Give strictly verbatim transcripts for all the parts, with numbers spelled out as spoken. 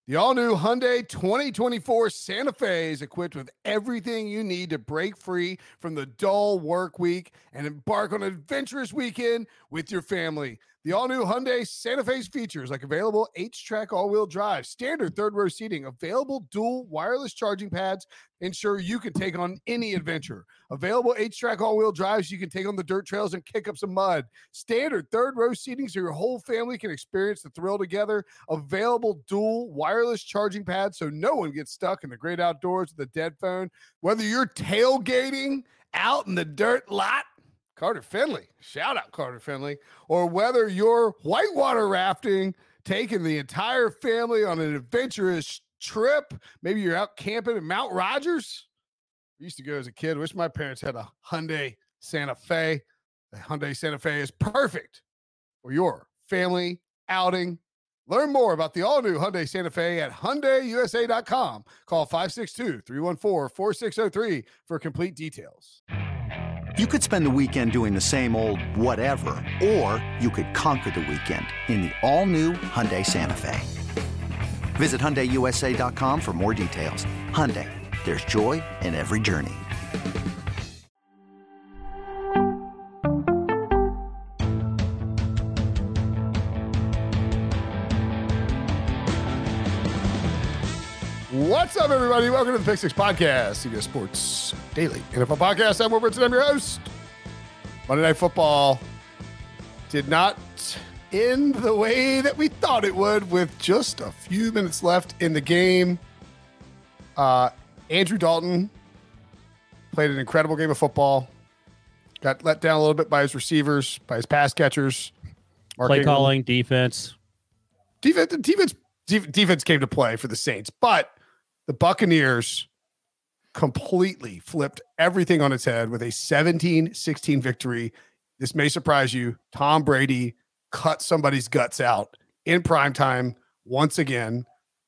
The all-new Hyundai twenty twenty-four Santa Fe is equipped with everything you need to break free from the dull work week and embark on an adventurous weekend with your family. The all-new Hyundai Santa Fe's features like available H-Track all-wheel drive, standard third-row seating, available dual wireless charging pads, ensure you can take on any adventure. Available H-Track all-wheel drives, you can take on the dirt trails and kick up some mud. Standard third-row seating so your whole family can experience the thrill together. Available dual wireless charging pads so no one gets stuck in the great outdoors with a dead phone. Whether you're tailgating out in the dirt lot, Carter Finley, shout out Carter Finley, or whether you're whitewater rafting, taking the entire family on an adventurous trip, maybe you're out camping at Mount Rogers. I used to go as a kid. Wish my parents had a Hyundai Santa Fe. The Hyundai Santa Fe is perfect for your family outing. Learn more about the all-new Hyundai Santa Fe at Hyundai U S A dot com. Call five six two, three one four, four six zero three for complete details. You could spend the weekend doing the same old whatever, or you could conquer the weekend in the all-new Hyundai Santa Fe. Visit Hyundai U S A dot com for more details. Hyundai, there's joy in every journey. What's up, everybody? Welcome to the Pick Six Podcast, C B S Sports Daily N F L Podcast. I'm Will Brinson. I'm your host. Monday Night Football did not end the way that we thought it would with just a few minutes left in the game. Uh, Andrew Dalton played an incredible game of football. Got let down a little bit by his receivers, by his pass catchers. Mark Play Ingram. Calling, defense. Defense, defense, defense came to play for the Saints, but the Buccaneers completely flipped everything on its head with a seventeen sixteen victory. This may surprise you. Tom Brady cut somebody's guts out in primetime once again.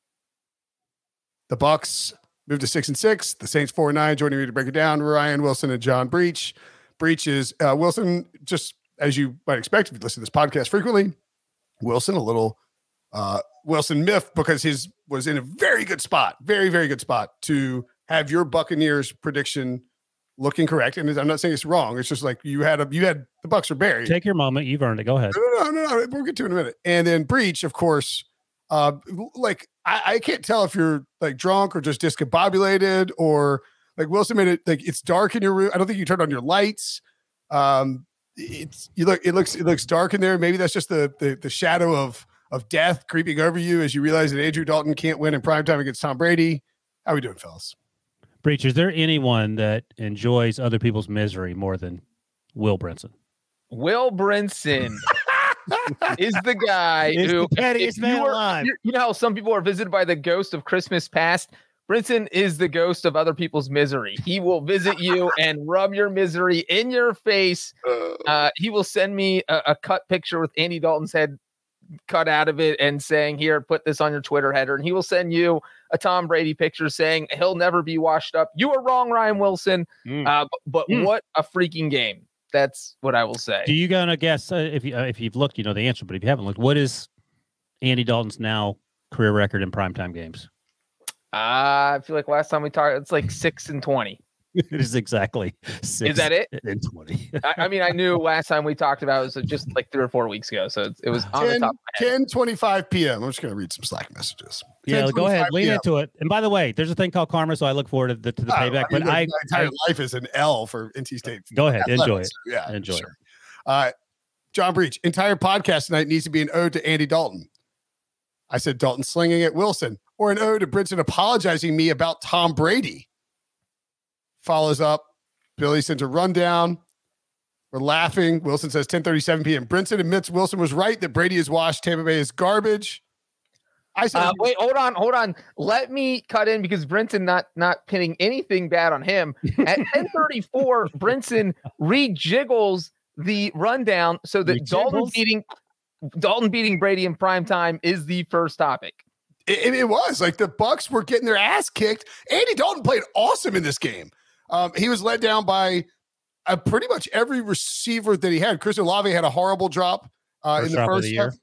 The Bucs moved to six and six. The Saints four and nine. Joining me to break it down, Ryan Wilson and John Breach. Breach is uh, Wilson, just as you might expect if you listen to this podcast frequently. Wilson, a little uh, Wilson myth because his was in a very good spot, very, very good spot to have your Buccaneers prediction looking correct. And I'm not saying it's wrong. It's just like you had a, you had the Bucs are buried. Take your moment. You've earned it. Go ahead. No, no, no, no. We'll get to it in a minute. And then Breach, of course, uh, like I, I can't tell if you're like drunk or just discombobulated or like Wilson made it like it's dark in your room. I don't think you turned on your lights. Um, it's you look, it looks, it looks dark in there. Maybe that's just the the, the shadow of of death creeping over you as you realize that Andrew Dalton can't win in primetime against Tom Brady. How we doing, fellas? Breach, is there anyone that enjoys other people's misery more than Will Brinson? Will Brinson is the guy it's who, the pettiest man you, are, alive. you know how some people are visited by the ghost of Christmas past? Brinson is the ghost of other people's misery. He will visit you and rub your misery in your face. Uh, he will send me a, a cut picture with Andy Dalton's head cut out of it and saying, here, put this on your Twitter header. And he will send you a Tom Brady picture saying he'll never be washed up. You were wrong, Ryan Wilson. Mm. Uh, but mm. what a freaking game. That's what I will say. Do you gonna guess uh, if you uh, if you've looked, you know the answer, but if you haven't looked, what is Andy Dalton's now career record in primetime games? Uh, I feel like last time we talked, it's like six and twenty. It is exactly six. Is that it? And twenty. I, I mean, I knew last time we talked about it was just like three or four weeks ago, so it, it was on ten, the top. ten twenty-five p.m. I'm just going to read some Slack messages. Yeah, go ahead, lean into it. And by the way, there's a thing called karma, so I look forward to the, to the payback. I mean, but I, my entire I, life is an L for N C State. Go ahead, athletics. enjoy it. So, yeah, enjoy sure. it. Uh, John Breach, entire podcast tonight needs to be an ode to Andy Dalton. I said Dalton slinging at Wilson, or an ode to Brinson apologizing me about Tom Brady. Follows up. Billy sends a rundown. We're laughing. Wilson says ten thirty-seven p.m. Brinson admits Wilson was right that Brady is washed. Tampa Bay is garbage. I said, uh, wait, hold on, hold on. Let me cut in because Brinson not not pinning anything bad on him. At ten thirty-four, Brinson rejiggles the rundown so that Dalton beating Dalton beating Brady in prime time is the first topic. It, it was like the Bucs were getting their ass kicked. Andy Dalton played awesome in this game. Um, he was led down by uh, pretty much every receiver that he had. Chris Olave had a horrible drop uh, in the drop first of the year.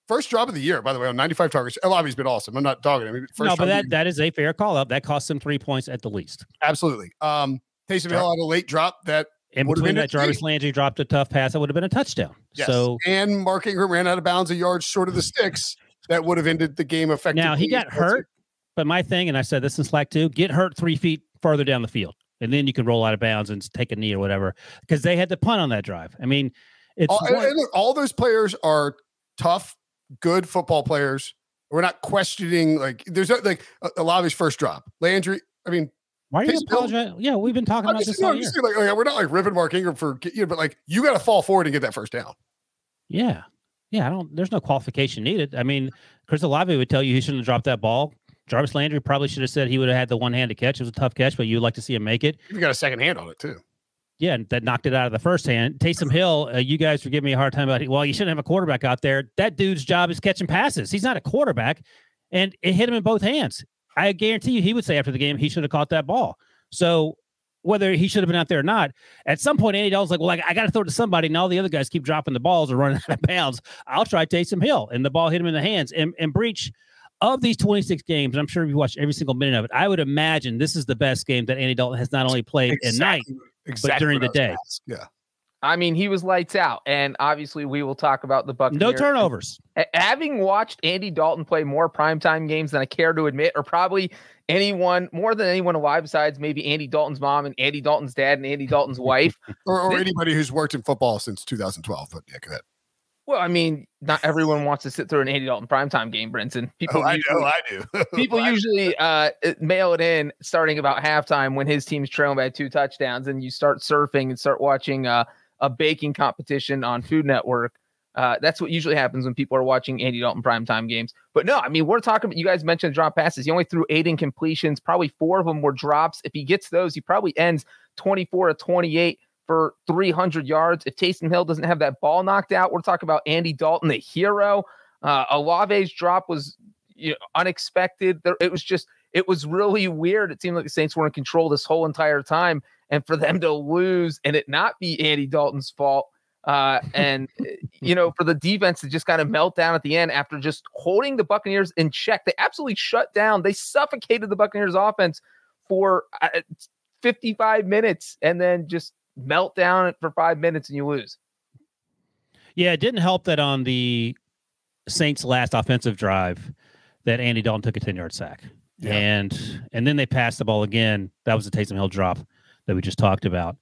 first drop of the year, by the way, on ninety-five targets. Olave's been awesome. I'm not dogging him. First no, but that, that is a fair call up. That cost him three points at the least. Absolutely. Um, Taysom Hill had a late drop that in between that, Jarvis Landry dropped a tough pass that would have been a touchdown. Yes. So and Mark Ingram ran out of bounds a yard short of the sticks that would have ended the game effectively. Now he got hurt, but my thing, and I said this in Slack too, get hurt three feet further down the field, and then you can roll out of bounds and take a knee or whatever, because they had to punt on that drive. I mean, it's all, and, and look, all those players are tough, good football players. We're not questioning like there's like Olave's first drop, Landry. I mean. Why are you apologizing? Yeah, we've been talking I'm about just, this all year. Like, like, we're not like ripping Mark Ingram for, you know, but like you got to fall forward and get that first down. Yeah, yeah. I don't. There's no qualification needed. I mean, Chris Olave would tell you he shouldn't have dropped that ball. Jarvis Landry probably should have said he would have had the one-handed catch. It was a tough catch, but you'd like to see him make it. You got a second hand on it too. Yeah, that knocked it out of the first hand. Taysom Hill, uh, you guys were giving me a hard time about. Well, you shouldn't have a quarterback out there. That dude's job is catching passes. He's not a quarterback, and it hit him in both hands. I guarantee you, he would say after the game he should have caught that ball. So whether he should have been out there or not, at some point, Andy Dalton's like, well, I, I got to throw it to somebody, and all the other guys keep dropping the balls or running out of bounds. I'll try Taysom Hill, and the ball hit him in the hands. And, and Breach, of these twenty-six games, and I'm sure if you watched every single minute of it, I would imagine this is the best game that Andy Dalton has not only played exactly, at night, exactly but during the day. Yeah. I mean, he was lights out, and obviously we will talk about the Buccaneers. No turnovers. Having watched Andy Dalton play more primetime games than I care to admit, or probably anyone, more than anyone alive besides maybe Andy Dalton's mom and Andy Dalton's dad and Andy Dalton's wife. or or anybody who's worked in football since two thousand twelve. But yeah, go ahead. Well, I mean, not everyone wants to sit through an Andy Dalton primetime game, Brinson. People oh, I usually, know, I do. people I usually uh, mail it in starting about halftime when his team's trailing by two touchdowns, and you start surfing and start watching uh, a baking competition on Food Network. Uh, that's what usually happens when people are watching Andy Dalton primetime games. But no, I mean, we're talking about, you guys mentioned drop passes. He only threw eight incompletions. Probably four of them were drops. If he gets those, he probably ends twenty-four to twenty-eight for three hundred yards. If Taysom Hill doesn't have that ball knocked out, we're talking about Andy Dalton, the hero. Uh, Olave's drop was you know, unexpected. There, it was just, it was really weird. It seemed like the Saints were in control this whole entire time. And for them to lose and it not be Andy Dalton's fault, uh, and, you know, for the defense to just kind of melt down at the end after just holding the Buccaneers in check. They absolutely shut down. They suffocated the Buccaneers offense for uh, fifty-five minutes and then just melt down for five minutes and you lose. Yeah, it didn't help that on the Saints' last offensive drive that Andy Dalton took a ten-yard sack. Yeah. And and then they passed the ball again. That was the Taysom Hill drop that we just talked about.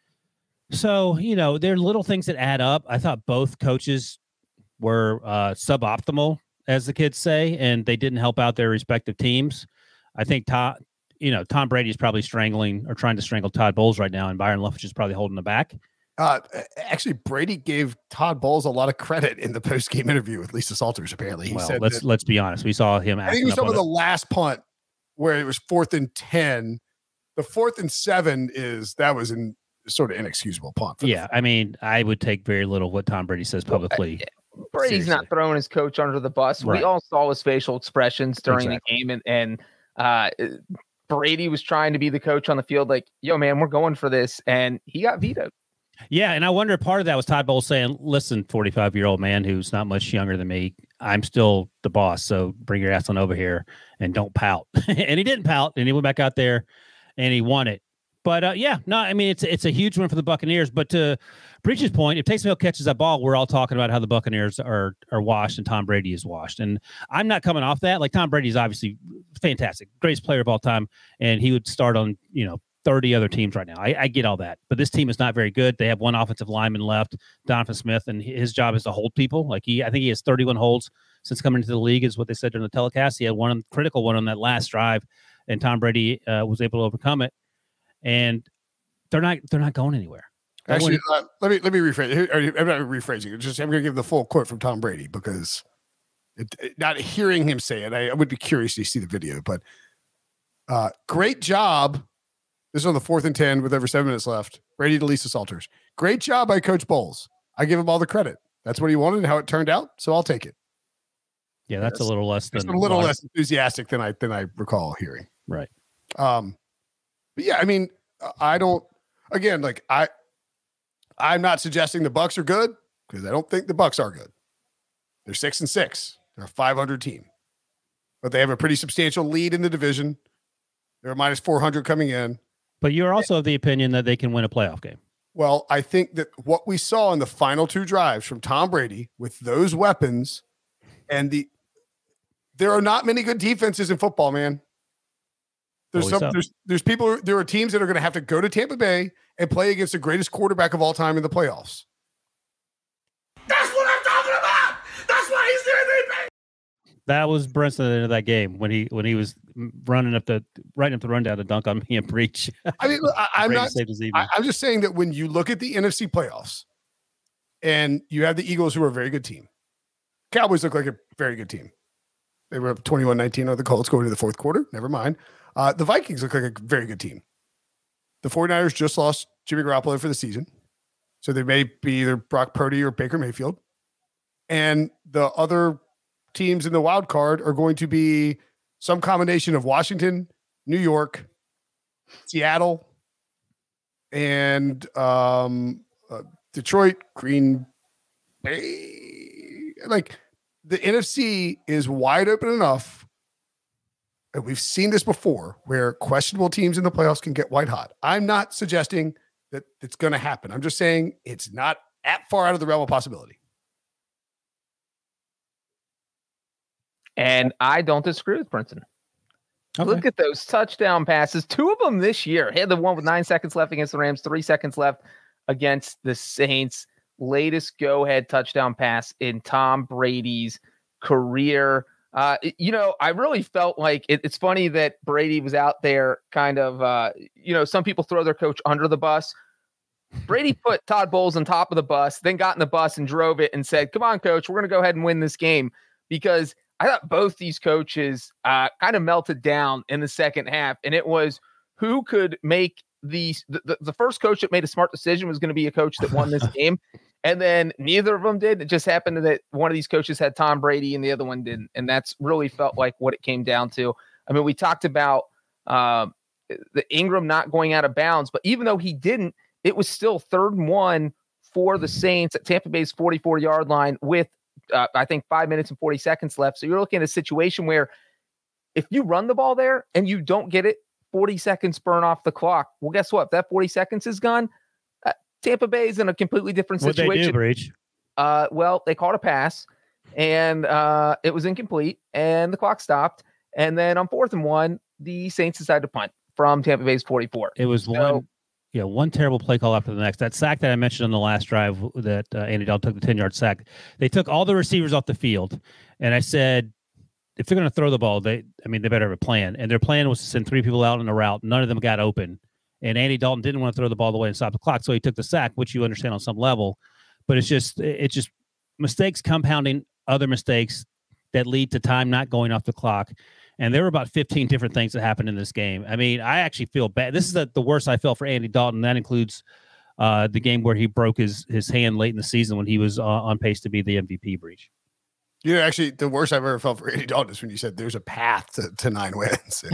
So, you know, there are little things that add up. I thought both coaches were uh, suboptimal, as the kids say, and they didn't help out their respective teams. I think Tom, you know, Tom Brady's probably strangling or trying to strangle Todd Bowles right now, and Byron Leftwich is probably holding the back. Uh, actually, Brady gave Todd Bowles a lot of credit in the post-game interview with Lisa Salters. Apparently, he well, said let's that, let's be honest. We saw him. I think it was some of the last punt where it was fourth and ten. The fourth and seven is that was in sort of inexcusable punt. Yeah, I mean, I would take very little what Tom Brady says publicly. Well, Brady's seriously. Not throwing his coach under the bus. Right. We all saw his facial expressions during exactly. the game, and and uh, Brady was trying to be the coach on the field, like, "Yo, man, we're going for this," and he got vetoed. Yeah, and I wonder if part of that was Todd Bowles saying, "Listen, forty-five-year-old man who's not much younger than me, I'm still the boss, so bring your ass on over here and don't pout." And he didn't pout, and he went back out there and he won it. But, uh, yeah, no, I mean, it's it's a huge win for the Buccaneers. But to Breach's point, if Taysom Hill catches that ball, we're all talking about how the Buccaneers are are washed and Tom Brady is washed. And I'm not coming off that. Like, Tom Brady is obviously fantastic, greatest player of all time, and he would start on, you know, thirty other teams right now. I, I get all that. But this team is not very good. They have one offensive lineman left, Donovan Smith, and his job is to hold people. Like, he, I think he has thirty-one holds since coming into the league is what they said during the telecast. He had one critical one on that last drive, and Tom Brady uh, was able to overcome it. And they're not they're not going anywhere. Actually, uh, let me let me rephrase. I'm not rephrasing it. Just I'm going to give the full quote from Tom Brady because it, it, not hearing him say it, I, I would be curious to see the video. But uh, great job. This is on the fourth and ten with over seven minutes left. Brady to Lisa Salters. Great job by Coach Bowles. I give him all the credit. That's what he wanted and how it turned out. So I'll take it. Yeah, that's yes. a little less than a little less enthusiastic than I than I recall hearing. Right. Um. But yeah, I mean, I don't. Again, like I, I'm not suggesting the Bucs are good because I don't think the Bucs are good. They're six and six. They're a five hundred team, but they have a pretty substantial lead in the division. They're a minus four hundred coming in. But you're also of the opinion that they can win a playoff game. Well, I think that what we saw in the final two drives from Tom Brady with those weapons and the, there are not many good defenses in football, man. There's Always some, up. there's, there's people, there are teams that are going to have to go to Tampa Bay and play against the greatest quarterback of all time in the playoffs. That's what I'm talking about. That's why he's the M V P. That was Brinson at the end of that game when he when he was running up the right up the rundown to dunk on me and Breach. I mean, look, I, I'm Brady not. saved his evening. I, I'm just saying that when you look at the N F C playoffs, and you have the Eagles, who are a very good team, Cowboys look like a very good team. They were up twenty-one nineteen on the Colts going to the fourth quarter. Never mind. Uh, the Vikings look like a very good team. The 49ers just lost Jimmy Garoppolo for the season, so they may be either Brock Purdy or Baker Mayfield. And the other teams in the wild card are going to be some combination of Washington, New York, Seattle, and um, uh, Detroit, Green Bay. Like, the N F C is wide open enough, and we've seen this before, where questionable teams in the playoffs can get white hot. I'm not suggesting that it's going to happen. I'm just saying it's not at far out of the realm of possibility. And I don't disagree with Brinson. Okay. Look at those touchdown passes. Two of them this year. He had the one with nine seconds left against the Rams, three seconds left against the Saints. Latest go-ahead touchdown pass in Tom Brady's career. Uh, you know, I really felt like it, it's funny that Brady was out there kind of, uh, you know, some people throw their coach under the bus. Brady put Todd Bowles on top of the bus, then got in the bus and drove it and said, come on, coach, we're going to go ahead and win this game. Because I thought both these coaches uh, kind of melted down in the second half. And it was who could make the, the, the first coach that made a smart decision was going to be a coach that won this game. And then neither of them did. It just happened that one of these coaches had Tom Brady and the other one didn't. And that's really felt like what it came down to. I mean, we talked about uh, the Ingram not going out of bounds, but even though he didn't, it was still third and one for the Saints at Tampa Bay's forty-four yard line with, uh, I think, five minutes and forty seconds left. So you're looking at a situation where if you run the ball there and you don't get it, forty seconds burn off the clock. Well, guess what? If that forty seconds is gone, uh, Tampa Bay is in a completely different situation. What'd they do, Breach? Uh, well, they called a pass and uh, it was incomplete and the clock stopped. And then on fourth and one, the Saints decided to punt from Tampa Bay's forty-four. It was so, one, yeah, one terrible play call after the next. That sack that I mentioned on the last drive that uh, Andy Dalton took the ten yard sack. They took all the receivers off the field, and I said, if they're going to throw the ball, they, I mean, they better have a plan. And their plan was to send three people out on a route. None of them got open, and Andy Dalton didn't want to throw the ball away and stop the clock, so he took the sack, which you understand on some level. But it's just, it's just mistakes compounding other mistakes that lead to time not going off the clock. And there were about fifteen different things that happened in this game. I mean, I actually feel bad. This is the, the worst I felt for Andy Dalton. That includes uh, the game where he broke his his hand late in the season when he was uh, on pace to be the M V P. Breach. You know, actually, the worst I've ever felt for Andy Dalton is when you said there's a path to, to nine wins.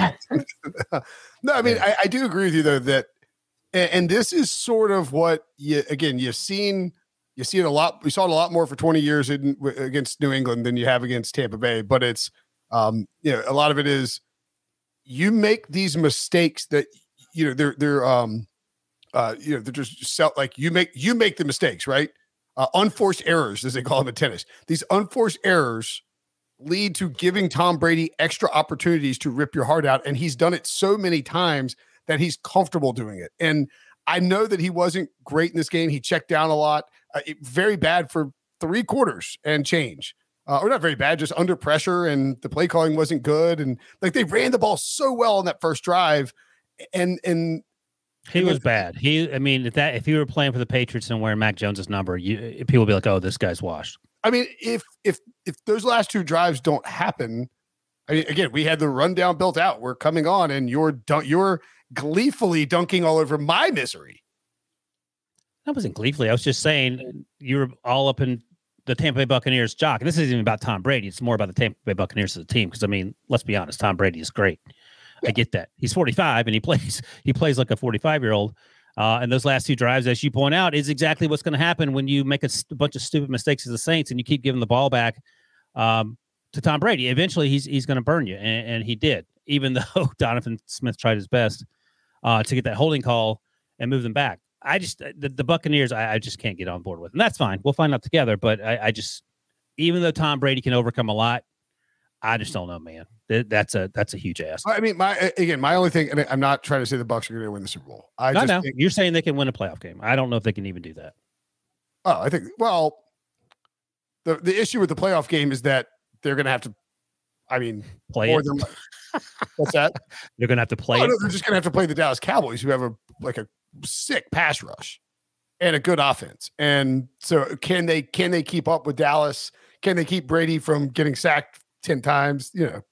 No, I mean, I, I do agree with you, though, that, and, and this is sort of what, you again, you've seen, you see it a lot. We saw it a lot more for twenty years in, against New England than you have against Tampa Bay, but it's, Um, you know, a lot of it is you make these mistakes that, you know, they're, they're, um, uh, you know, they're just self, like you make, you make the mistakes, right? Uh, unforced errors, as they call them in tennis. These unforced errors lead to giving Tom Brady extra opportunities to rip your heart out. And he's done it so many times that he's comfortable doing it. And I know that he wasn't great in this game. He checked down a lot, uh, it, very bad for three quarters and change. Uh, or not very bad, just under pressure, and the play calling wasn't good. And like they ran the ball so well on that first drive, and and he was bad. He, I mean, if that if he were playing for the Patriots and wearing Mac Jones's number, you people would be like, "Oh, this guy's washed." I mean, if if if those last two drives don't happen, I mean, again, we had the rundown built out. We're coming on, and you're dun- you're gleefully dunking all over my misery. That wasn't gleefully. I was just saying you were all up in the Tampa Bay Buccaneers jock. And this isn't even about Tom Brady. It's more about the Tampa Bay Buccaneers as a team. Because I mean, let's be honest, Tom Brady is great. Yeah. I get that. He's forty-five and he plays, he plays like a forty-five year old. Uh, and those last two drives, as you point out, is exactly what's going to happen when you make a, st- a bunch of stupid mistakes as the Saints and you keep giving the ball back um, to Tom Brady. Eventually, he's he's going to burn you, and, and he did. Even though Donovan Smith tried his best uh, to get that holding call and move them back. I just the, the Buccaneers, I, I just can't get on board with, and that's fine. We'll find out together. But I, I just, even though Tom Brady can overcome a lot, I just don't know, man. That, that's a that's a huge ask. I mean, my again, my only thing, and I'm not trying to say the Bucs are going to win the Super Bowl. I I just know think, you're saying they can win a playoff game. I don't know if they can even do that. oh, I think well, the the issue with the playoff game is that they're going to have to. I mean, Play more it. than what's that? They're going to have to play Oh, it. no, they're just going to have to play the Dallas Cowboys, who have a like a sick pass rush and a good offense. And so, can they can they keep up with Dallas? Can they keep Brady from getting sacked ten times? You know,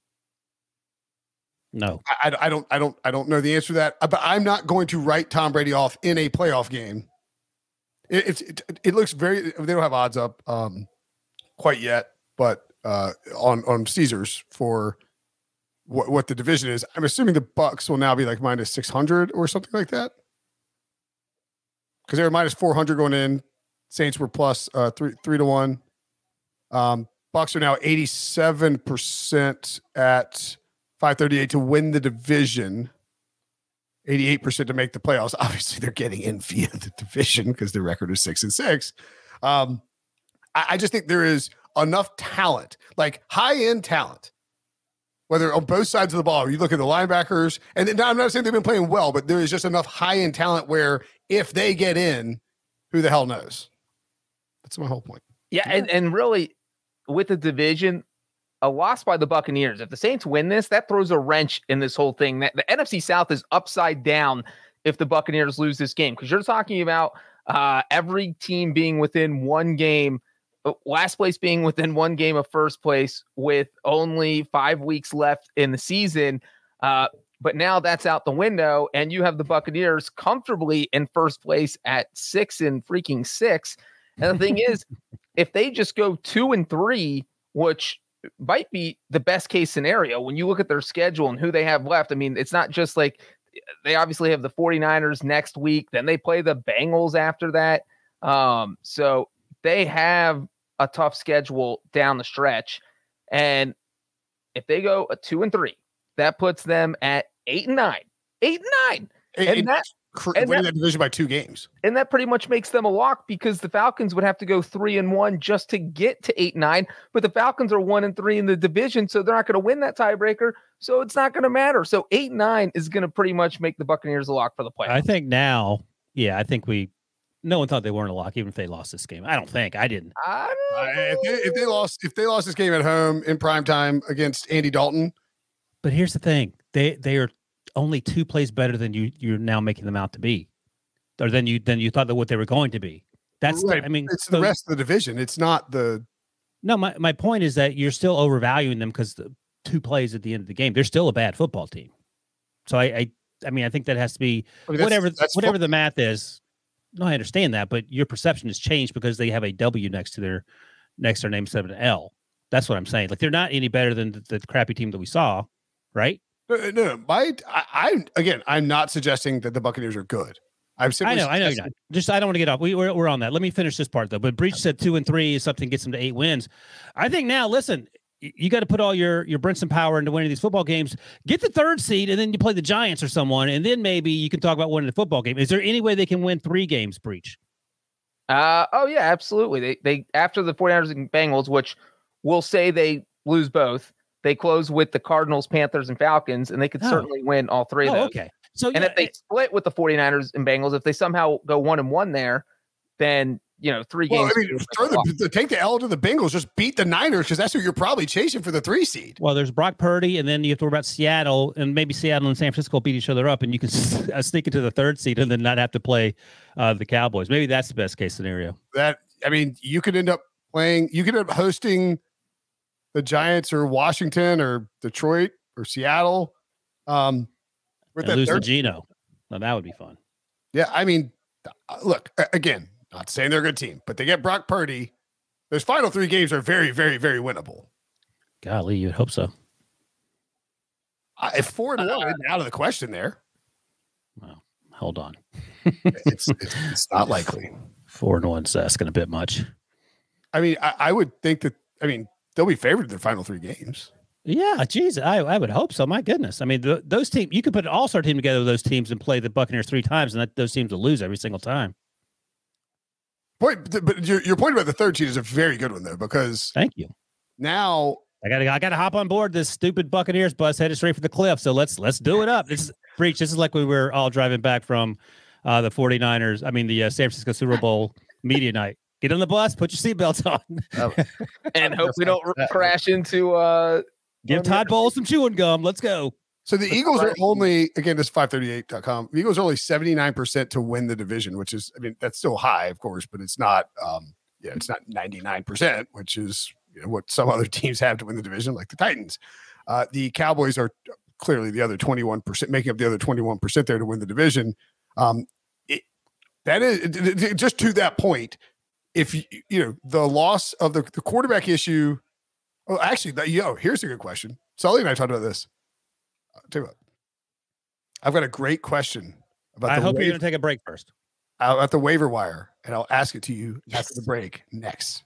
No, I, I don't I don't I don't know the answer to that. But I'm not going to write Tom Brady off in a playoff game. It it's, it, it looks very. They don't have odds up um, quite yet, but uh, on on Caesars for what what the division is. I'm assuming the Bucks will now be like minus six hundred or something like that. Because they were minus four hundred going in. Saints were plus uh, three three to one. Um, Bucks are now eighty-seven percent at five thirty-eight to win the division. eighty-eight percent to make the playoffs. Obviously, they're getting in via the division because their record is six and six. Um, I, I just think there is enough talent, like high-end talent, whether on both sides of the ball. You look at the linebackers, and then, I'm not saying they've been playing well, but there is just enough high-end talent where if they get in, who the hell knows? That's my whole point. Yeah, and, and really, with the division, a loss by the Buccaneers, if the Saints win this, that throws a wrench in this whole thing. That the N F C South is upside down if the Buccaneers lose this game, because you're talking about uh, every team being within one game, last place being within one game of first place with only five weeks left in the season. Uh, but now that's out the window, and you have the Buccaneers comfortably in first place at six and freaking six. And the thing is, if they just go two and three, which might be the best case scenario when you look at their schedule and who they have left. I mean, it's not just like they obviously have the 49ers next week. Then they play the Bengals after that. Um, so they have a tough schedule down the stretch. And if they go a two and three, that puts them at eight and nine, eight and nine. And, And and that, cr- and winning that- that division by two games. and that pretty much makes them a lock, because the Falcons would have to go three and one just to get to eight and nine. But the Falcons are one and three in the division, so they're not going to win that tiebreaker. So it's not going to matter. So eight and nine is going to pretty much make the Buccaneers a lock for the playoffs. I think now, yeah, I think we. No one thought they weren't a lock, even if they lost this game. I don't think I didn't. I Uh, don't know. if, they, if they lost, if they lost this game at home in prime time against Andy Dalton, But here's the thing: they they are only two plays better than you. You're now making them out to be, or than you than you thought that what they were going to be. That's right, the, I mean, it's so- the rest of the division. It's not the. No, my, my point is that you're still overvaluing them because the two plays at the end of the game, they're still a bad football team. So I I, I mean, I think that has to be I mean, that's- whatever that's whatever football. the math is. No, I understand that, but your perception has changed because they have a W next to their next to their name instead of an L. That's what I'm saying. Like they're not any better than the, the crappy team that we saw, right? No, no, no, my, I, I again, I'm not suggesting that the Buccaneers are good. I'm simply I know, I know you're suggesting- not. Just I don't want to get off. We, we're we're on that. Let me finish this part though. But Breach said two and three is something gets them to eight wins. I think now, listen, y- you got to put all your your Brinson power into winning these football games. Get the third seed, and then you play the Giants or someone, and then maybe you can talk about winning the football game. Is there any way they can win three games? Breach. Uh, oh, yeah, absolutely. They they after the 49ers and Bengals, which we'll say they lose both, they close with the Cardinals, Panthers, and Falcons, and they could Oh. certainly win all three of Oh, those. okay. So And yeah, if they split with the 49ers and Bengals, if they somehow go one and one there, then, you know, three Well, games. I mean, throw the, the take the L to the Bengals. Just beat the Niners because that's who you're probably chasing for the three seed. well, there's Brock Purdy, and then you have to worry about Seattle, and maybe Seattle and San Francisco beat each other up, and you can s- uh, sneak into the third seed and then not have to play uh, the Cowboys. Maybe that's the best case scenario. That I mean, you could end up playing. You could end up hosting the Giants or Washington or Detroit or Seattle. Um, with And that lose to third, Geno. Now that would be fun. yeah, I mean, uh, look a- again. Not saying they're a good team, but they get Brock Purdy. Those final three games are very, very, very winnable. Golly, you'd hope so. Uh, if four and one isn't out of the question, there, Well, hold on. it's it's, it's not likely. Four and one's asking a bit much. I mean, I, I would think that. I mean, they'll be favored in their final three games. Yeah, geez, I, I would hope so. My goodness. I mean, the, those teams, you could put an all-star team together with those teams and play the Buccaneers three times, and that, those teams will lose every single time. Point, but your, your point about the third seed is a very good one, though, because thank you. Now I gotta I gotta hop on board this stupid Buccaneers bus headed straight for the cliff. So let's let's do it up. This is Breach. This is like we were all driving back from uh, the 49ers. I mean, the uh, San Francisco Super Bowl media night. Get on the bus, put your seatbelts on, oh. and hope we don't r- crash into. Uh, Give Todd Bowles some chewing gum. Let's go. So the Eagles are only, again, this is five thirty-eight dot com. The Eagles are only seventy-nine percent to win the division, which is, I mean, that's still high, of course, but it's not, um, yeah, it's not ninety-nine percent, which is you know, what some other teams have to win the division, like the Titans. Uh, the Cowboys are clearly the other twenty-one percent, making up the other twenty-one percent there to win the division. Um, it, that is, it, it, just to that point, if you, you know, the loss of the, the quarterback issue, oh, actually, the, yo, here's a good question. Sully and I talked about this. I'll tell you what, I've got a great question about. I the hope waiver, you're going to take a break first. Uh, at the waiver wire, and I'll ask it to you yes. after the break next.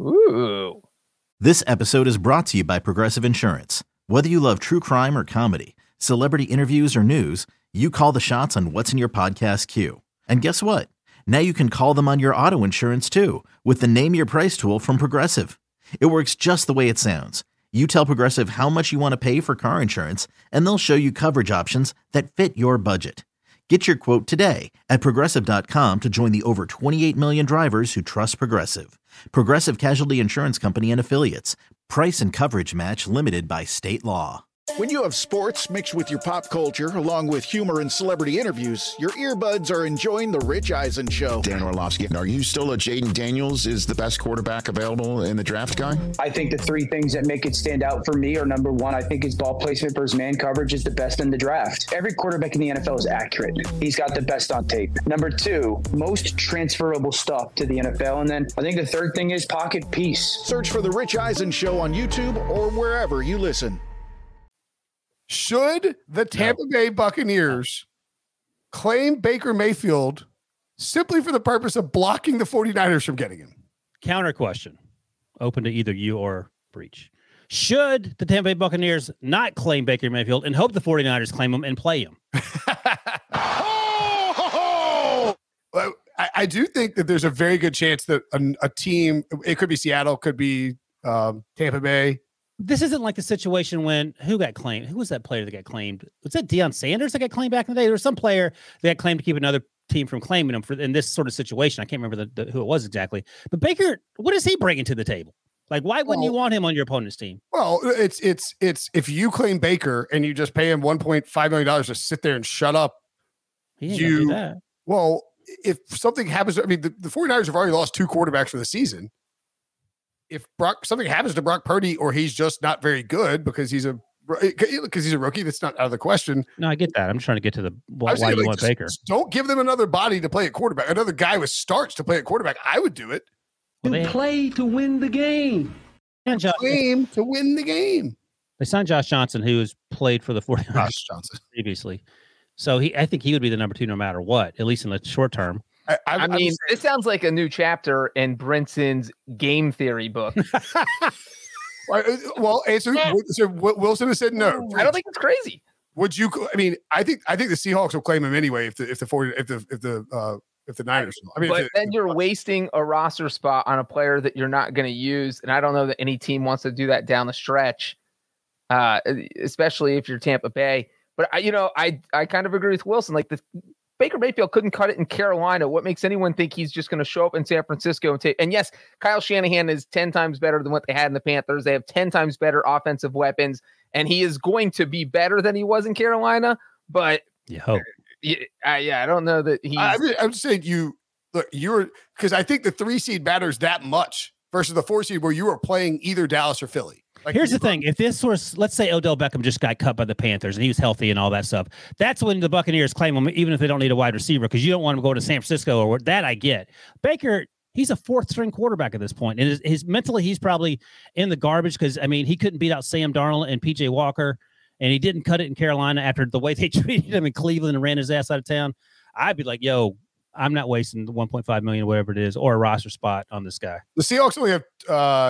Ooh. This episode is brought to you by Progressive Insurance. Whether you love true crime or comedy, celebrity interviews or news, you call the shots on what's in your podcast queue. And guess what? Now you can call them on your auto insurance too with the Name Your Price tool from Progressive. It works just the way it sounds. You tell Progressive how much you want to pay for car insurance, and they'll show you coverage options that fit your budget. Get your quote today at Progressive dot com to join the over twenty-eight million drivers who trust Progressive. Progressive Casualty Insurance Company and Affiliates. Price and coverage match limited by state law. When you have sports mixed with your pop culture, along with humor and celebrity interviews, your earbuds are enjoying The Rich Eisen Show. Dan Orlovsky, are you still a Jaden Daniels is the best quarterback available in the draft guy? I think the three things that make it stand out for me are, number one, I think his ball placement versus man coverage is the best in the draft. Every quarterback in the N F L is accurate. He's got the best on tape. Number two, most transferable stuff to the N F L. And then I think the third thing is pocket peace. Search for The Rich Eisen Show on YouTube or wherever you listen. Should the Tampa no. Bay Buccaneers claim Baker Mayfield simply for the purpose of blocking the 49ers from getting him? Counter question, open to either you or Breach. Should the Tampa Bay Buccaneers not claim Baker Mayfield and hope the 49ers claim him and play him? oh! Well, I, I do think that there's a very good chance that a, a team, it could be Seattle, could be um, Tampa Bay. This isn't like the situation when who got claimed? Who was that player that got claimed? Was that Deion Sanders that got claimed back in the day? There was some player that claimed to keep another team from claiming him for in this sort of situation. I can't remember the, the, who it was exactly. But Baker, what is he bringing to the table? Like, why wouldn't well, you want him on your opponent's team? Well, it's it's it's if you claim Baker and you just pay him one point five million dollars to sit there and shut up, he ain't you gonna do that. Well, if something happens, I mean, the, the 49ers have already lost two quarterbacks for the season. If Brock something happens to Brock Purdy, or he's just not very good because he's a because he's a rookie, that's not out of the question. No, I get that. I'm trying to get to the why, why like, you want just, Baker. Just don't give them another body to play at quarterback. Another guy with starts to play at quarterback. I would do it. Well, you play to win the game. And Josh, claim to win the game. They signed Josh Johnson, who has played for the 49ers Josh Johnson previously. So he, I think he would be the number two no matter what, at least in the short term. I, I, I mean, this sounds like a new chapter in Brinson's game theory book. Well, so, so Wilson has said no. I don't think it's crazy. Would you? I mean, I think I think the Seahawks will claim him anyway if the if the forty if the if the uh, if the Niners. I mean, but the, then you're wasting a roster spot on a player that you're not going to use, and I don't know that any team wants to do that down the stretch, uh, especially if you're Tampa Bay. But I, you know, I I kind of agree with Wilson. Like the Baker Mayfield couldn't cut it in Carolina. What makes anyone think he's just going to show up in San Francisco and take? And yes, Kyle Shanahan is ten times better than what they had in the Panthers. They have ten times better offensive weapons, and he is going to be better than he was in Carolina. But you hope. Yeah, I, yeah, I don't know that he's. I'm just, I'm just saying you look. You're because I think the three seed matters that much versus the four seed where you are playing either Dallas or Philly. Like, here's the thing. If this was, let's say Odell Beckham just got cut by the Panthers and he was healthy and all that stuff, that's when the Buccaneers claim him, even if they don't need a wide receiver, because you don't want him to go to San Francisco or that I get. Baker, he's a fourth string quarterback at this point. And his, his mentally, he's probably in the garbage because, I mean, he couldn't beat out Sam Darnold and P J Walker, and he didn't cut it in Carolina after the way they treated him in Cleveland and ran his ass out of town. I'd be like, yo, I'm not wasting the one point five million, whatever it is, or a roster spot on this guy. The Seahawks only have uh,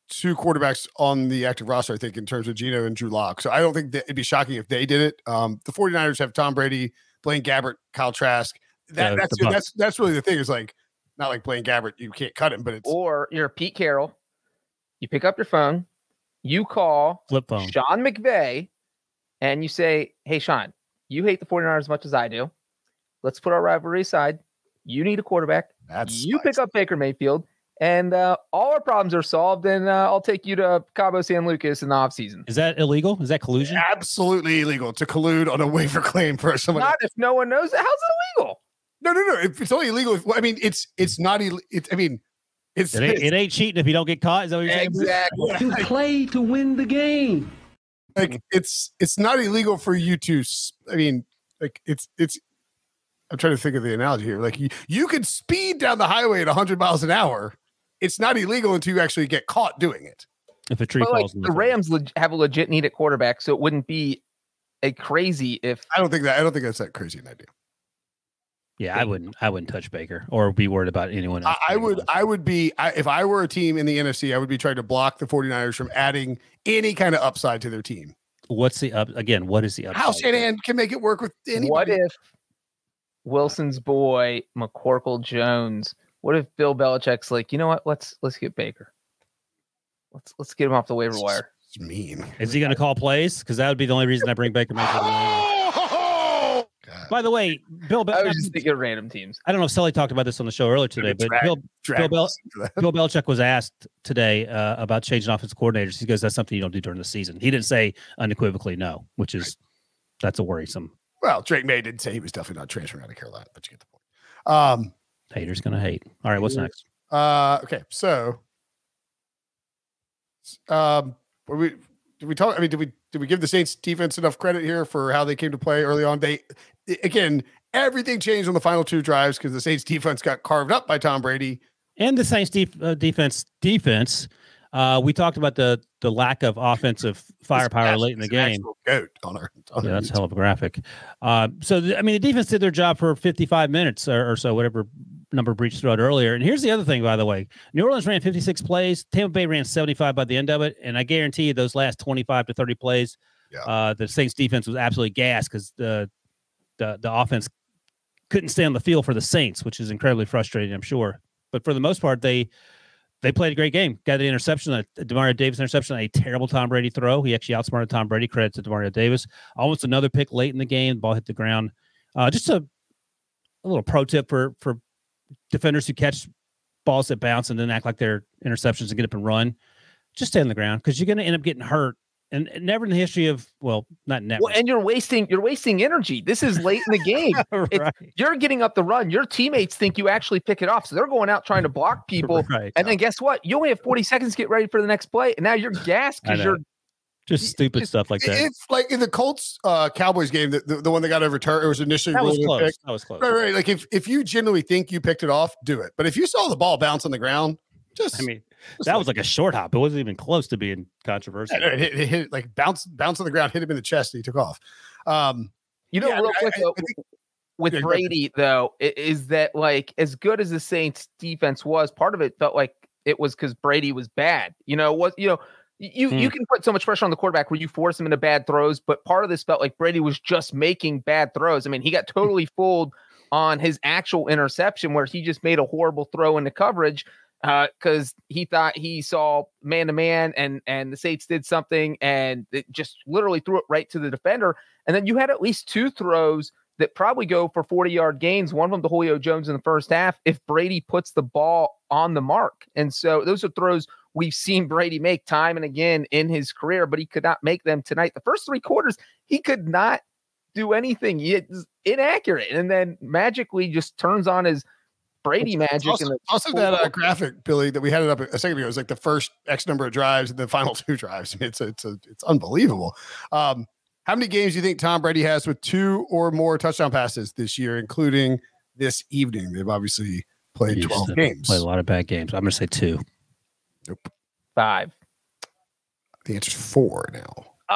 two quarterbacks on the active roster, I think, in terms of Geno and Drew Lock. So I don't think that it'd be shocking if they did it. Um, the 49ers have Tom Brady, Blaine Gabbert, Kyle Trask. That, Yeah, that's the Bucs. that's that's really the thing. Is like not like Blaine Gabbert, you can't cut him, but it's Or you're Pete Carroll. You pick up your phone, you call Flip phone. Sean McVay, and you say, hey, Sean, you hate the 49ers as much as I do. Let's put our rivalry aside. You need a quarterback. that's You pick up Baker Mayfield, and uh, all our problems are solved, and uh, I'll take you to Cabo San Lucas in the offseason. Is that illegal? Is that collusion? absolutely illegal to collude on a waiver claim for someone. Not if no one knows it. How's it illegal? No, no, no. If it's only illegal. If, I mean, it's it's not. Ill- It, I mean, it's It ain't, it ain't cheating if you don't get caught. Is that what you're saying? Exactly. To play to win the game. like it's it's not illegal for you to. s- I mean, like it's it's. I'm trying to think of the analogy here. Like you, you can speed down the highway at one hundred miles an hour. It's not illegal until you actually get caught doing it. If a tree But like, falls in the the Rams leg- have a legit need at quarterback, so it wouldn't be a crazy if I don't think that. I don't think that's that crazy an idea. Yeah, I wouldn't. I wouldn't touch Baker or be worried about anyone I, else. I would. I would be. I, if I were a team in the N F C, I would be trying to block the 49ers from adding any kind of upside to their team. What's the up again? What is the upside? How Shanahan can make it work with anybody. what if Wilson's boy McCorkle Jones? What if Bill Belichick's like, you know what? Let's let's get Baker. Let's let's get him off the waiver wire. It's mean. Is he going to call plays? Because that would be the only reason I bring Baker Mayfield. Oh, God. By the way, Bill. Bel- I was just thinking of random teams. I don't know if Sully talked about this on the show earlier today, but Drag- Bill, drag Bill, us into that. Bill Belichick was asked today uh, about changing offensive coordinators. He goes, "That's something you don't do during the season." He didn't say unequivocally no, which is that's a worrisome. Well, Drake May did say he was definitely not transferring out of Carolina, but you get the point. Um, Haters gonna hate. All right, what's next? uh, okay, so, um, were we did we talk? I mean, did we did we give the Saints defense enough credit here for how they came to play early on? They again, everything changed on the final two drives because the Saints defense got carved up by Tom Brady. And the Saints def- uh, defense defense. Uh, we talked about the the lack of offensive firepower This late in the is an game. actual goat on our, on Yeah, our that's a hell of a graphic. Uh, so, th- I mean, the defense did their job for fifty-five minutes or, or so, whatever number Breach threw out earlier. And here's the other thing, by the way. New Orleans ran fifty-six plays. Tampa Bay ran seventy-five by the end of it. And I guarantee you those last twenty-five to thirty plays, Yeah. uh, the Saints defense was absolutely gassed because the, the, the offense couldn't stay on the field for the Saints, which is incredibly frustrating, I'm sure. But for the most part, they They played a great game. Got the interception, a Demario Davis interception, a terrible Tom Brady throw. He actually outsmarted Tom Brady. Credit to Demario Davis. Almost another pick late in the game. Ball hit the ground. Uh, just a, a little pro tip for for defenders who catch balls that bounce and then act like they're interceptions and get up and run. Just stay on the ground because you're going to end up getting hurt. And and never in the history of, well, not never. Well, and you're wasting you're wasting energy. This is late in the game. It's- right. You're getting up the run. Your teammates think you actually pick it off, so they're going out trying to block people. Right. And then guess what? You only have forty seconds to get ready for the next play, and now you're gassed I because know. you're Just stupid just- stuff like that. It's like in the Colts uh, Cowboys game, the, the, the one that got overturned, it was initially That was ruled a close. pick. That was close. Right, right. Like if, if you genuinely think you picked it off, do it. But if you saw the ball bounce on the ground, just I mean, just that was like a short hop. It wasn't even close to being controversial. it hit, it hit like bounce bounce on the ground, hit him in the chest, and he took off. Um, you know Yeah, real I- quick I- though, I think- with Yeah, go ahead. Brady though, i- is that like as good as the Saints defense was, part of it felt like it was because Brady was bad. You know, what you know, you Hmm. you can put so much pressure on the quarterback where you force him into bad throws, but part of this felt like Brady was just making bad throws. I mean, he got totally fooled on his actual interception where he just made a horrible throw into coverage because uh, he thought he saw man to man and and the Saints did something and it just literally threw it right to the defender. And then you had at least two throws that probably go for forty yard gains. One of them to Julio Jones in the first half if Brady puts the ball on the mark. And so those are throws we've seen Brady make time and again in his career, but he could not make them tonight. The first three quarters, he could not do anything. It's inaccurate. And then magically just turns on his Brady magic. also, in the also that uh, graphic, Billy, that we had it up a second ago. It was like the first X number of drives and the final two drives. I mean, it's a, it's a, it's unbelievable. Um, how many games do you think Tom Brady has with two or more touchdown passes this year, including this evening? They've obviously played Used twelve to games. Played a lot of bad games. I'm going to say two. Nope. five. The answer's four now.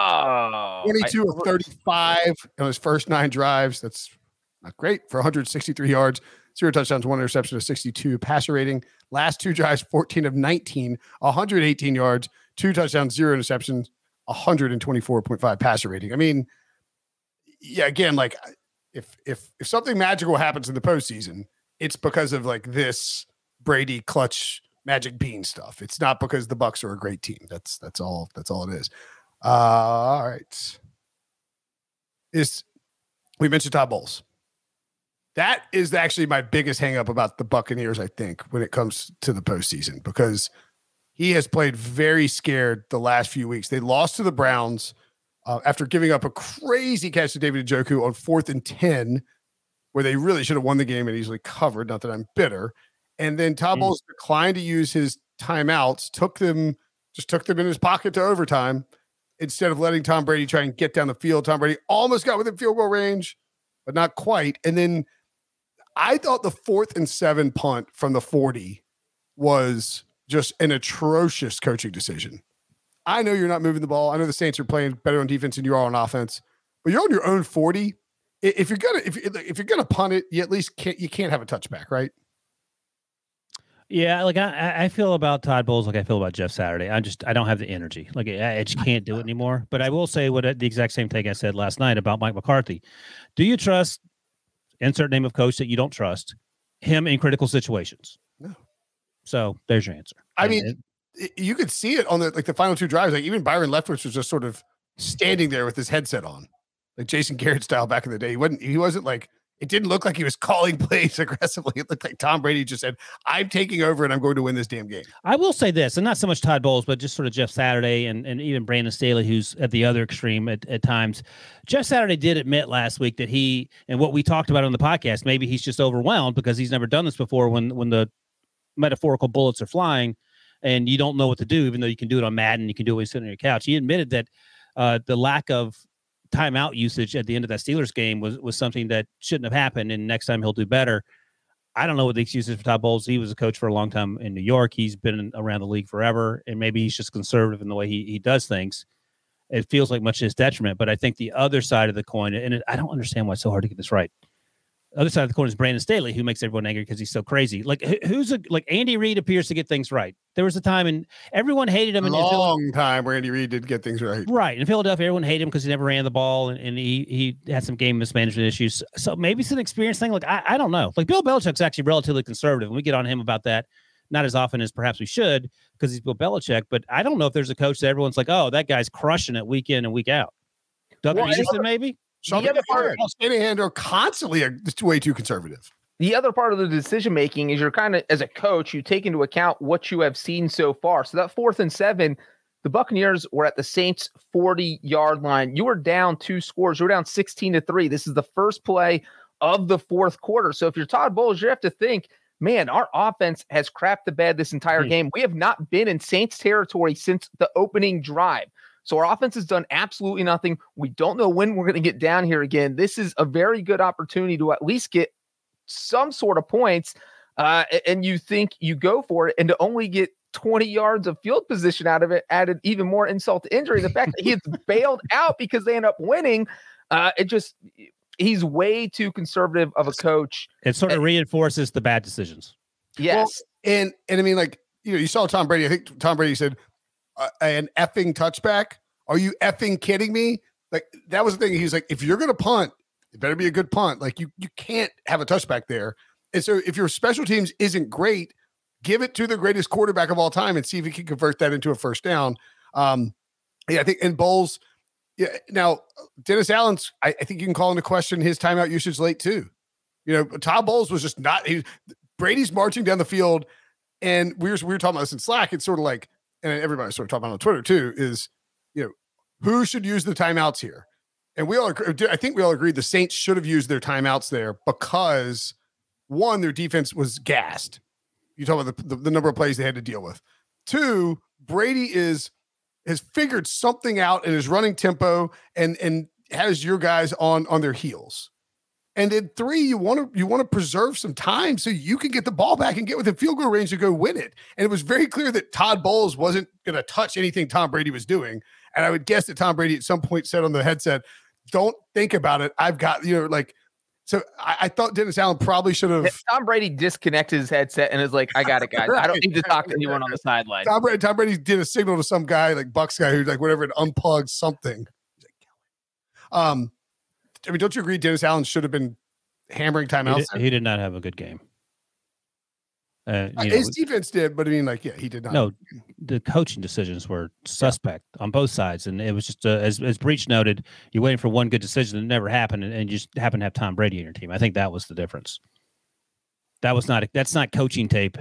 Oh, twenty-two I- of thirty-five on his first nine drives. That's not great for one hundred sixty-three yards, zero touchdowns, one interception, a sixty-two passer rating. Last two drives, fourteen of nineteen, one hundred eighteen yards, two touchdowns, zero interceptions, one hundred twenty-four point five passer rating. I mean, yeah, again, like if if if something magical happens in the postseason, it's because of like this Brady clutch magic bean stuff. It's not because the Bucs are a great team. That's that's all. That's all it is. Uh, all right. Is we mentioned Todd Bowles. That is actually my biggest hang up about the Buccaneers, I think, when it comes to the postseason, because he has played very scared the last few weeks. They lost to the Browns uh, after giving up a crazy catch to David Njoku on fourth and ten, where they really should have won the game and easily covered. Not that I'm bitter. And then Todd mm. Bowles declined to use his timeouts, took them, just took them in his pocket to overtime instead of letting Tom Brady try and get down the field. Tom Brady almost got within field goal range, but not quite. And then I thought the fourth and seven punt from the forty was just an atrocious coaching decision. I know you're not moving the ball. I know the Saints are playing better on defense than you are on offense, but you're on your own forty. If you're gonna if if you're gonna punt it, you at least can't you can't have a touchback, right? Yeah, like I, I feel about Todd Bowles like I feel about Jeff Saturday. I just I don't have the energy. Like I, I just can't do it anymore. But I will say what the exact same thing I said last night about Mike McCarthy. Do you trust insert name of coach that you don't trust him in critical situations? No. So there's your answer. I and mean, it, you could see it on the like the final two drives. Like even Byron Leftwich was just sort of standing there with his headset on, like Jason Garrett style back in the day. He wasn't. He wasn't like. It didn't look like he was calling plays aggressively. It looked like Tom Brady just said, "I'm taking over and I'm going to win this damn game." I will say this, and not so much Todd Bowles, but just sort of Jeff Saturday and, and even Brandon Staley, who's at the other extreme at, at times. Jeff Saturday did admit last week that he, and what we talked about on the podcast, maybe he's just overwhelmed because he's never done this before when, when the metaphorical bullets are flying and you don't know what to do, even though you can do it on Madden, you can do it when you're sitting on your couch. He admitted that uh, the lack of timeout usage at the end of that Steelers game was was something that shouldn't have happened, and next time he'll do better. I don't know what the excuse is for Todd Bowles. He was a coach for a long time in New York. He's been around the league forever, and maybe he's just conservative in the way he he does things. It feels like much to his detriment, but I think the other side of the coin, and it, I don't understand why it's so hard to get this right. The other side of the coin is Brandon Staley, who makes everyone angry because he's so crazy. Like who's a like Andy Reid appears to get things right. There was a time and everyone hated him. A in long time where Andy Reid did get things right. Right. In Philadelphia, everyone hated him because he never ran the ball and, and he he had some game mismanagement issues. So maybe it's an experience thing. Like I, I don't know. Like Bill Belichick's actually relatively conservative, and we get on him about that not as often as perhaps we should because he's Bill Belichick. But I don't know if there's a coach that everyone's like, oh, that guy's crushing it week in and week out. Doug well, Peterson, maybe. Sean Shanahan are constantly a, way too conservative. The other part of the decision making is you're kind of, as a coach, you take into account what you have seen so far. So that fourth and seven, the Buccaneers were at the Saints forty yard line. You were down two scores. You were down sixteen to three. This is the first play of the fourth quarter. So if you're Todd Bowles, you have to think, man, our offense has crapped the bed this entire mm. game. We have not been in Saints territory since the opening drive. So our offense has done absolutely nothing. We don't know when we're going to get down here again. This is a very good opportunity to at least get some sort of points. Uh, and you think you go for it, and to only get twenty yards of field position out of it added even more insult to injury. The fact that he gets bailed out because they end up winning, uh, it just, he's way too conservative of a coach. It sort of and, reinforces the bad decisions. Yes. Well, and, and I mean, like, you know, you saw Tom Brady. I think Tom Brady said, Uh, an effing touchback? Are you effing kidding me? Like that was the thing. He's like, if you're going to punt, it better be a good punt. Like you, you can't have a touchback there. And so if your special teams isn't great, give it to the greatest quarterback of all time and see if he can convert that into a first down. Um, yeah, I think in Bowles, yeah. Now Dennis Allen's, I, I think you can call into question his timeout usage late too. You know, Todd Bowles was just not, he, Brady's marching down the field. And we were, we were talking about this in Slack. It's sort of like, and everybody's sort of talking about on Twitter too, is, you know, who should use the timeouts here? And we all agree, I think we all agreed the Saints should have used their timeouts there because one, their defense was gassed. You talk about the, the, the number of plays they had to deal with. Two, Brady is has figured something out and is running tempo and and has your guys on on their heels. And then three, you want to you want to preserve some time so you can get the ball back and get within field goal range to go win it. And it was very clear that Todd Bowles wasn't going to touch anything Tom Brady was doing. And I would guess that Tom Brady at some point said on the headset, "Don't think about it. I've got," you know, like So I, I thought Dennis Allen probably should have. Tom Brady disconnected his headset and is like, I got it, guys. I don't need to talk to anyone on the sideline. Tom Brady, Tom Brady did a signal to some guy, like Bucks guy, who like whatever, it unplugged something. Um, I mean, don't you agree Dennis Allen should have been hammering timeouts? He did, he did not have a good game. Uh, you His know, defense did, but I mean, like, yeah, he did not. No, the coaching decisions were suspect yeah. on both sides, and it was just uh, as as Breach noted, you're waiting for one good decision that never happened, and, and you just happen to have Tom Brady in your team. I think that was the difference. That was not that's not coaching tape,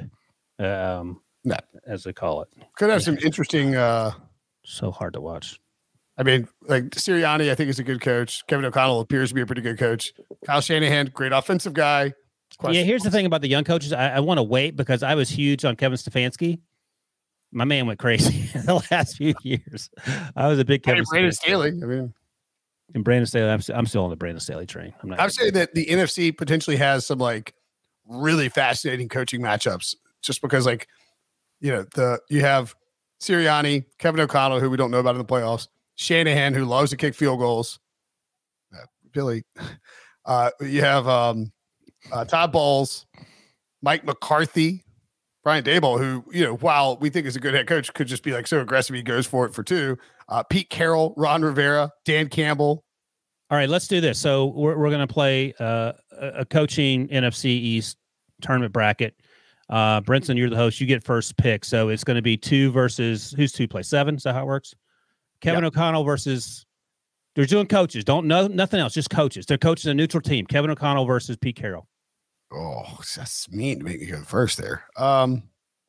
um, no. as they call it. Could have yeah. some interesting. Uh, so hard to watch. I mean, like Sirianni, I think is a good coach. Kevin O'Connell appears to be a pretty good coach. Kyle Shanahan, great offensive guy. Question. Yeah, here's the thing about the young coaches. I, I want to wait because I was huge on Kevin Stefanski. My man went crazy the last few years. I was a big Kevin. Hey, Brandon Staley. I mean, and Brandon Staley. I'm, I'm still on the Brandon Staley train. I'm not. I'm saying that the N F C potentially has some like really fascinating coaching matchups, just because like you know the you have Sirianni, Kevin O'Connell, who we don't know about in the playoffs, Shanahan, who loves to kick field goals. Uh, Billy, uh, you have. Um, Uh, Todd Bowles, Mike McCarthy, Brian Daboll, who, you know, while we think is a good head coach, could just be like so aggressive he goes for it for two. Uh, Pete Carroll, Ron Rivera, Dan Campbell. All right, let's do this. So we're we're going to play uh, a coaching N F C East tournament bracket. Uh, Brinson, you're the host. You get first pick. So it's going to be two versus who's two play seven. Is that how it works? Kevin yep. O'Connell versus. They're doing coaches. Don't know nothing else. Just coaches. They're coaching a neutral team. Kevin O'Connell versus Pete Carroll. Oh, that's mean to make me go first there. Um,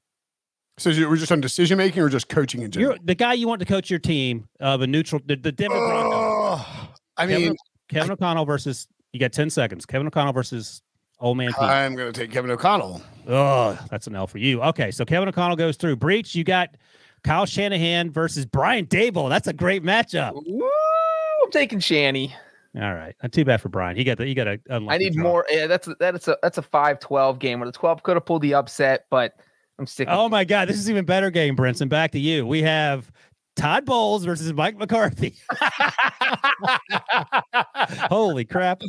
so we're just on decision making or just coaching in general? You're the guy you want to coach your team of a neutral. The, the Denver Broncos. Oh, I Kevin, mean, Kevin O'Connell versus. You got ten seconds. Kevin O'Connell versus old man Pete. I'm going to take Kevin O'Connell. Oh, that's an L for you. Okay, so Kevin O'Connell goes through. Breach. You got Kyle Shanahan versus Brian Daboll. That's a great matchup. Woo! I'm taking Shanny. All right, not too bad for Brian. He got the, he got a. I need draw. more. Yeah, that's a, that's a that's a five twelve game where the twelve could have pulled the upset, but I'm sticking. Oh my God, this is even better game, Brinson. Back to you. We have Todd Bowles versus Mike McCarthy. Holy crap!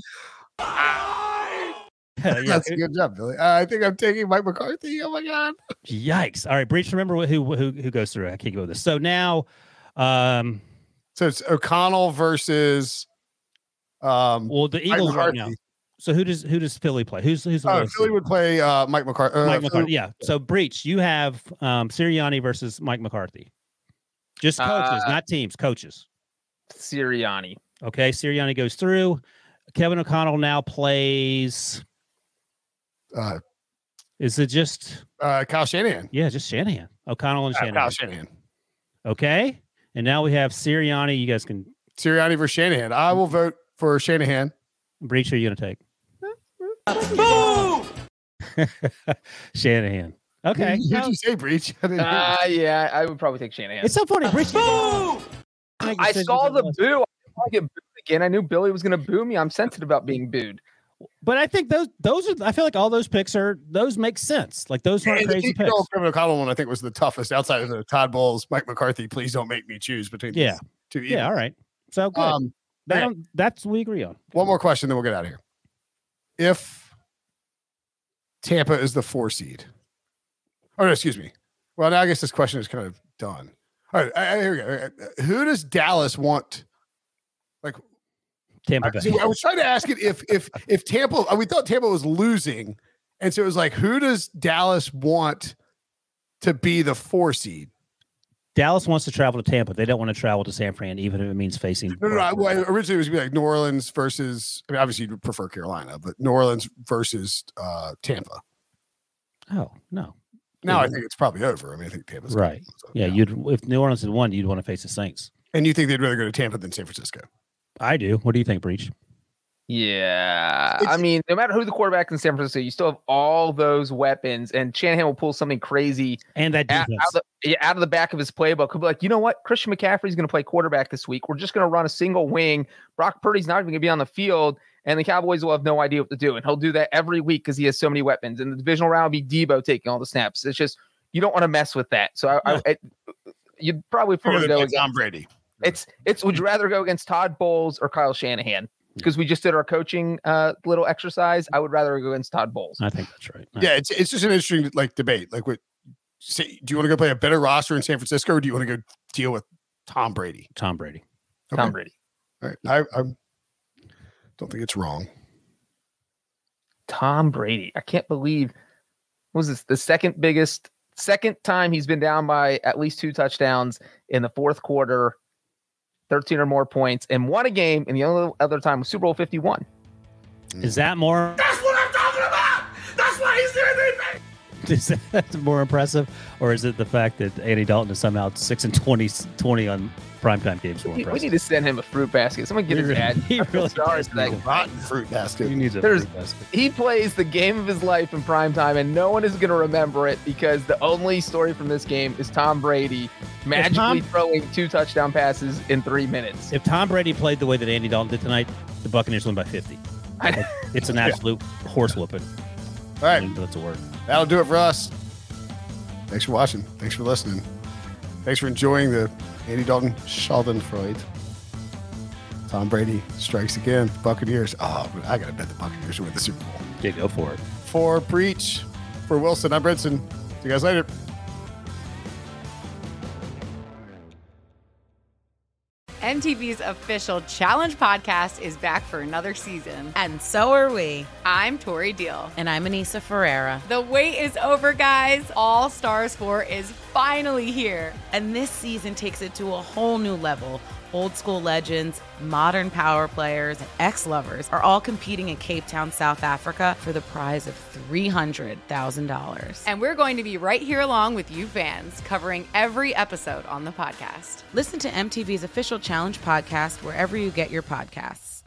That's a good job, Billy. Uh, I think I'm taking Mike McCarthy. Oh my God! Yikes! All right, Breach. Remember who who who goes through? I can't go with this. So now, um. So it's O'Connell versus um well the Eagles right now. So who does who does Philly play? Who's who's the oh, Philly would play uh Mike McCarthy. Uh, Mike McCarthy, yeah. So Breach, you have um Sirianni versus Mike McCarthy. Just coaches, uh, not teams, coaches. Sirianni. Okay, Sirianni goes through. Kevin O'Connell now plays uh is it just uh Kyle Shanahan? Yeah, just Shanahan. O'Connell and uh, Shanahan. Kyle Shanahan. Okay. And now we have Sirianni. You guys can Sirianni versus Shanahan. I will vote for Shanahan. Breach, who are you going to take? Boom! Shanahan. Okay. Who did you say, Breach? Uh, yeah, I would probably take Shanahan. It's so funny. Breach. Boom! I saw the boo. I get booed again. I knew Billy was going to boo me. I'm sensitive about being booed. But I think those those are. I feel like all those picks are those make sense. Like those aren't and crazy the picks. Kevin O'Connell one I think was the toughest outside of the Todd Bowles, Mike McCarthy. Please don't make me choose between these yeah two. Yeah, all right. So good. Um, that, man, that's what we agree on. One more question, then we'll get out of here. If Tampa is the four seed, oh no, excuse me. Well, now I guess this question is kind of done. All right, I, I, here we go. Who does Dallas want? Like. Tampa Bay. I was trying to ask it if if if Tampa, we thought Tampa was losing, and so it was like, who does Dallas want to be the four seed? Dallas wants to travel to Tampa. They don't want to travel to San Fran, even if it means facing. No, no, no. Well, originally it was gonna be like New Orleans versus. I mean, obviously you'd prefer Carolina, but New Orleans versus uh, Tampa. Oh no! Now yeah. I think it's probably over. I mean, I think Tampa's right. Gonna, so, yeah, yeah, you'd if New Orleans had won, you'd want to face the Saints. And you think they'd rather go to Tampa than San Francisco? I do. What do you think, Breach? Yeah. It's, I mean, no matter who the quarterback in San Francisco, you still have all those weapons, and Shanahan will pull something crazy and that out, out, of the, out of the back of his playbook. He'll be like, you know what? Christian McCaffrey's going to play quarterback this week. We're just going to run a single wing. Brock Purdy's not even going to be on the field, and the Cowboys will have no idea what to do. And he'll do that every week because he has so many weapons. And the divisional round will be Debo taking all the snaps. It's just, you don't want to mess with that. So I, I, I, you'd probably prefer to go against Tom Brady. It's it's. Would you rather go against Todd Bowles or Kyle Shanahan? because we just did our coaching uh, little exercise. I would rather go against Todd Bowles. I think that's right. Yeah, it's it's just an interesting like debate. Like, what? Say, do you want to go play a better roster in San Francisco, or do you want to go deal with Tom Brady? Tom Brady. Okay. Tom Brady. All right, I, I don't think it's wrong. Tom Brady. I can't believe. What was this the second biggest, second time he's been down by at least two touchdowns in the fourth quarter, thirteen or more points, and won a game. And the only other time was Super Bowl fifty-one. Is that more? That's what I'm talking about. That's why he's there. Is that more impressive, or is it the fact that Andy Dalton is somehow six and twenty, twenty on primetime games? More We, we impressive? need to send him a fruit basket. Someone get He his really- ad. he really Stars does that need a rotten fruit basket. He needs a There's- fruit basket. He plays the game of his life in primetime, and no one is going to remember it because the only story from this game is Tom Brady magically Tom- throwing two touchdown passes in three minutes. If Tom Brady played the way that Andy Dalton did tonight, the Buccaneers win by fifty. Like, it's an absolute horse whooping. All right, That's a word. that'll do it for us. Thanks for watching. Thanks for listening. Thanks for enjoying the Andy Dalton Schadenfreude. Tom Brady strikes again. Buccaneers. Oh, I got to bet the Buccaneers win the Super Bowl. Yeah, go for it. For Preach, for Wilson, I'm Brinson. See you guys later. M T V's official Challenge podcast is back for another season. And so are we. I'm Tori Deal. And I'm Anissa Ferreira. The wait is over, guys. All Stars four is finally here. And this season takes it to a whole new level. Old school legends, modern power players, and ex-lovers are all competing in Cape Town, South Africa for the prize of three hundred thousand dollars. And we're going to be right here along with you fans, covering every episode on the podcast. Listen to M T V's official Challenge podcast wherever you get your podcasts.